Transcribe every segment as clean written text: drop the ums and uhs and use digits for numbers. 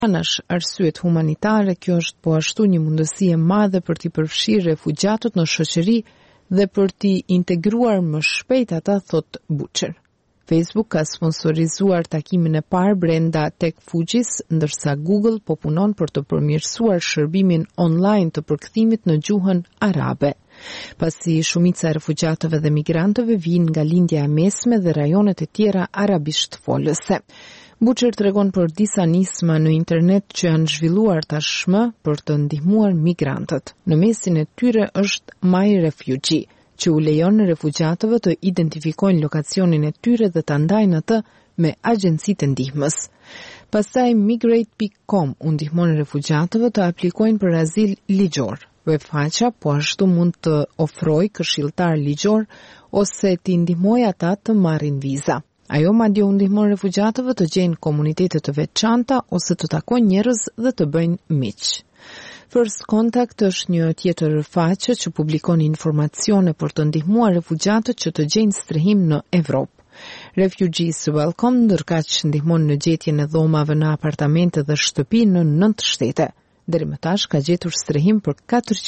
Anash arsyet humanitare, kjo është po ashtu një mundësi e madhe për t'i përfshirë refugjatët në shoqëri dhe për t'i integruar më shpejt ata, thot Butcher. Facebook ka sponsorizuar takimin e parë brenda Tech Fugis, ndërsa Google po punon për të përmirësuar shërbimin online të përkthimit në gjuhën arabe. Pasi shumica e refugjatëve dhe migrantëve vijnë nga lindja e mesme dhe rajonet e tjera arabisht folëse. Butcher tregon për disa nisma në internet që janë zhvilluar tashmë për të ndihmuar migrantët. Në mesin e tyre është My Refugee, që u lejon refugjatëve të identifikojnë lokacionin e tyre dhe të ndajnë atë me agjencitë ndihmës. Pastaj Migrate.com u ndihmon refugjatëve të aplikojnë për azil ligjor. Webfaqja po ashtu mund të ofrojë këshilltar ligjor ose t'i ndihmojë ata të marrin viza. Ajo madje u ndihmon refugjatëve të gjejnë komunitete të veçanta ose të takojnë njerëz dhe të bëjnë miq. First Contact është një tjetër faqe që publikon informacione për të ndihmuar refugjatët që të gjejnë strehim në Evropë. Refugees Welcome ndërkaq ndihmon në gjetjen e dhomave në apartamente dhe shtëpi në 9 shtete. Deri më tash ka gjetur strehim për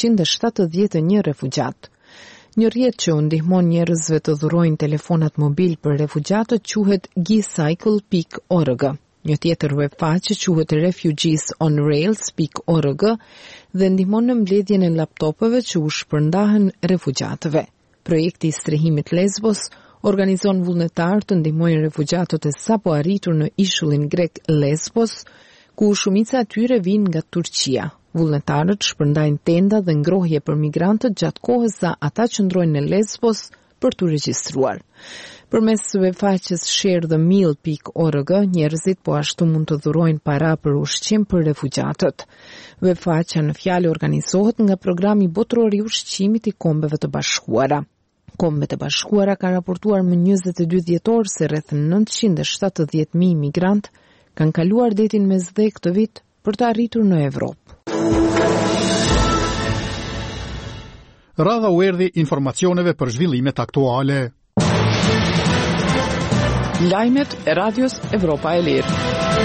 471 refugjat. Një rrjet që u ndihmon njerëzve të dhurojnë telefonat mobil për refugjatët quhet gicycle.org. Një tjetër webfaqe quhet refugeesonrails.org dhe ndihmon në mbledhjen e laptopeve që u shpërndahen refugjatëve. Projekti i strehimit Lesbos organizon vullnetar të ndihmojnë refugjatët e sapo arritur në ishullin grek Lesbos, ku shumica e tyre vijnë nga Turqia. Vullnetarët shpërndajnë tenda dhe ngrohje për migrantët gjatë kohës sa ata qëndrojnë në Lesbos për t'u regjistruar. Përmes webfaqes sharethemeal.org, njerëzit po ashtu mund të dhurojnë para për ushqim për refugjatët. Webfaqja në fjalë organizohet nga programi botëror i ushqimit i Kombeve të Bashkuara. Kombet e Bashkuara ka raportuar më 22 dhjetor se rreth 970.000 migrant kanë kaluar detin Mesdhe këtë vit për të arritur në Evropë. Radha u erdhi informacioneve për zhvillimet aktuale. Lajmet e Radios Evropa e Lirë.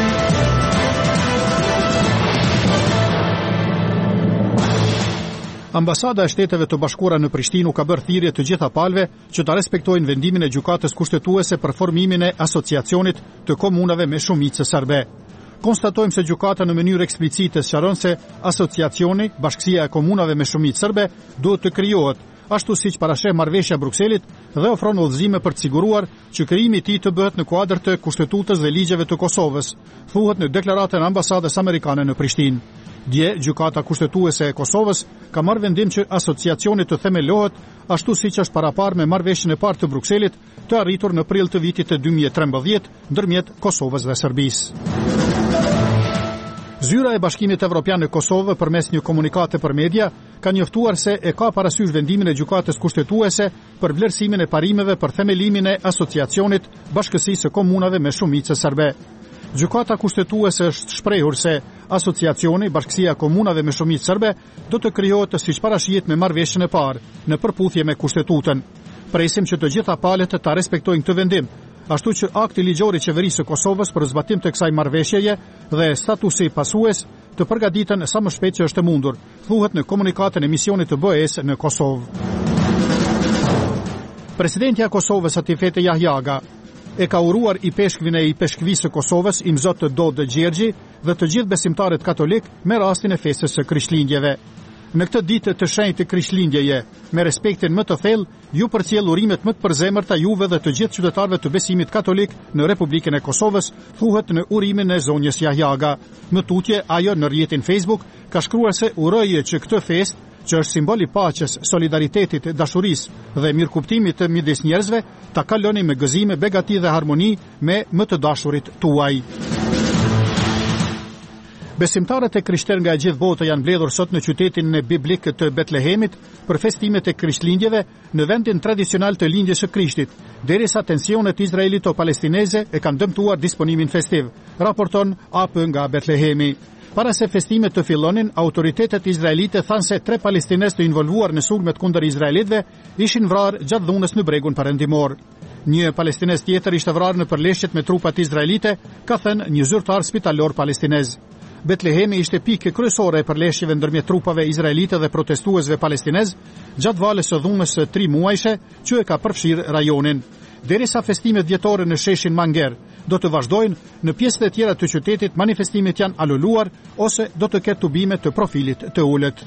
Ambasada e Shteteve të Bashkuara në Prishtinë ka bërë thirrje të gjitha palëve që ta respektojnë vendimin e gjykatës kushtetuese për formimin e asociacionit të komunave me shumicë serbe. Konstatojmë se gjykata në mënyrë eksplicite sqaron se asociacioni, Bashkësia e Komunave me Shumicë Serbe, duhet të krijohet, ashtu siç parasheh marrëveshja e Brukselit dhe ofron udhëzime për të siguruar që krijimi i tij të bëhet në kuadër të kushtetutës dhe ligjeve të Kosovës, thuhet në deklaratën e ambasadës amerikane në Prishtinë. Dje, gjykata kushtetuese e Kosovës ka marrë vendim që asociacioni të themelohet, ashtu siç është paraparë me marrëveshjen e parë të Brukselit, të arritur në prill të vitit të 2013 ndërmjet Kosovës dhe Serbisë. Zyra e Bashkimit Evropian në Kosovë përmes një komunikate për media ka njoftuar se e ka parasysh vendimin e gjykatës kushtetuese për vlerësimin e parimeve për themelimin e asociacionit Bashkësisë së Komunave me Shumicë serbe. Gjykata kushtetuese është shprehur se asociacioni Bashkësia e Komunave me Shumicë serbe do të krijohet siç parashihet me marrëveshjen e parë, në përputhje me kushtetutën. Presim që të gjitha palët ta respektojnë këtë vendim, ashtu që akti ligjor i qeverisë së Kosovës për zbatim të kësaj marrëveshjeje dhe statusi pasues të përgatiten sa më shpejt që është e mundur, thuhet në komunikatën e misionit të BE-s në Kosovë. Presidenti i Kosovës Atifete Jahjaga e ka uruar i peshkvin e i peshkvisë së Kosovës, Imzot Dodë Gjergji dhe të gjithë besimtarët katolik me rastin e festës së Krishtlindjeve. Në këtë ditë të shenjtë të Krishtlindjeje, me respektin më të thellë, ju përcjell urimet më të përzemërta juve dhe të gjithë qytetarëve të besimit katolik në Republikën e Kosovës, thuhet në urimin e zonjës Jahjaga. Më tutje, ajo në rrjetin Facebook ka shkruar se uroje që këtë festë, që është simbol i paqes, solidaritetit, dashurisë dhe mirëkuptimit midis njerëzve, ta kaloni me gëzime, begati dhe harmoni me më të dashurit tuaj. Besimtarët e krishterë nga e gjithë botë janë mbledhur sot në qytetin biblik të Betlehemit për festimet e Krishtlindjeve në vendin tradicional të lindjes së Krishtit, derisa tensionet izraelito-palestineze e kanë dëmtuar disponimin festiv, raporton AP nga Betlehemi. Para se festimet të fillonin, autoritetet izraelite thanë se 3 palestinez të involvuar në sulmet kundër izraelitëve ishin vrarë gjatë dhunës në bregun perëndimor. Një palestinez tjetër ishte vrarë në përleshjet me trupat izraelite, ka thënë një zyrtar spitalor palestinez. Betlehemi ishte pikë kryesore e përleshjeve ndërmjet trupave izraelite dhe protestuesve palestinez gjatë valës së dhunës së 3 muajshe që e ka përfshirë rajonin. Derisa festimet vjetore në sheshin Manger do të vazhdojnë, në pjesët e tjera të qytetit manifestimet janë anulluar ose do të ketë tubime të profilit të ulët.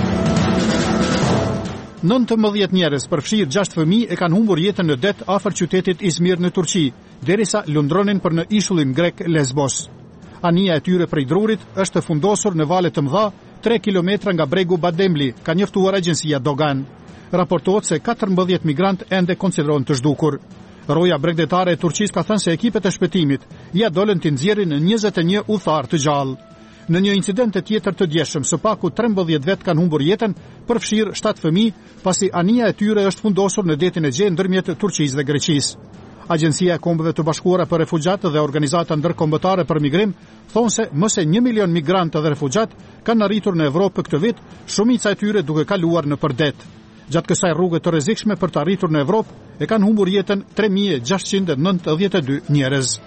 19 njerëz, përfshirë 6 fëmijë, e kanë humbur jetën në det afër qytetit Izmir në Turqi, derisa lundronin për në ishullin grek Lesbos. Anija e tyre prej drurit është fundosur në vale të mëdha 3 kilometra nga bregu Bademli, ka njoftuar agjencia Dogan. Raportohet se 14 migrant ende konsiderohen të zhdukur. Roja bregdetare e Turqisë ka thënë se ekipet e shpëtimit ja dolën të nxjerrin 21 udhëtar të gjallë. Në një incident tjetër të djeshëm, së paku 13 vet kanë humbur jetën, përfshirë 7 fëmijë, pasi anija e tyre është fundosur në detin e Egje ndërmjet Turqisë dhe Greqisë. Agjencia e Kombeve të Bashkuara për Refugjatë dhe Organizata Ndërkombëtare për Migrim thonë se më se 1 milion migrantë dhe refugjatë kanë arritur në Evropë këtë vit, shumica e tyre duke kaluar në përdet. Gjatë kësaj rrugë të rrezikshme për të arritur në Evropë, e kanë humbur jetën 3692 njerëz.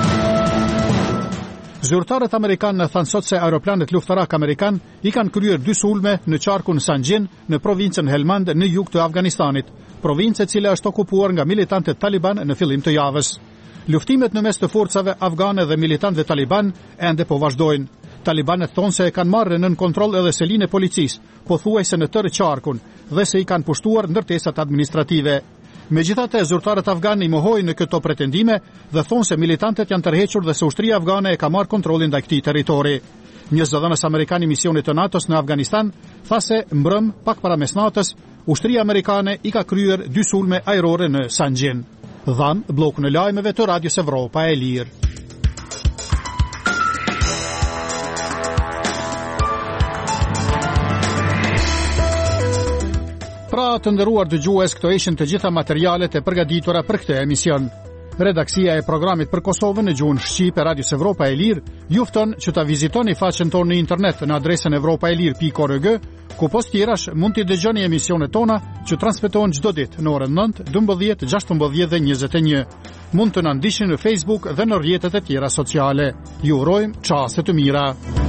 Zyrtarët amerikanë thanë sot se aeroplanet luftarak amerikan i kanë kryer 2 sulme në qarkun Sanjin në provincën Helmand në jug të Afganistanit, provincë e cila është okupuar nga militantët Taliban në fillim të javës. Luftimet në mes të forcave afgane dhe militantëve Taliban ende po vazhdojnë. Talibanet thonë se e kanë marrë nën kontroll edhe selinë e policisë, pothuajse në tërë qarkun, dhe se i kanë pushtuar ndërtesat administrative. Megjithatë, zyrtarët afganë i mohojnë në këto pretendime dhe thonë se militantët janë tërhequr dhe se ushtria afgane e ka marrë kontrollin ndaj këtij territori. Një zëdhënës amerikan i misionit të NATO-s në Afganistan tha se mbrëm pak para mesnatës, ushtria amerikane i ka kryer 2 sulme ajrore në Sanjin. Dhan blokun e lajmeve të Radios Evropa e Lirë. Pra të nderuar dëgjues, këto ishin të gjitha materialet e përgatitura për këtë emision. Redaksia e programit për Kosovën në gjuhën shqipe Radios Evropa e Lirë ju fton që ta vizitoni faqen tonë në internet në adresën evropaelir.org, ku post tjerash mund t'i dëgjoni emisionet tona që transmetohen çdo ditë në orën 9, 12, 16 dhe 21. Mund të na ndiqni në Facebook dhe në rrjetet e tjera sociale. Ju urojmë çaste të mira.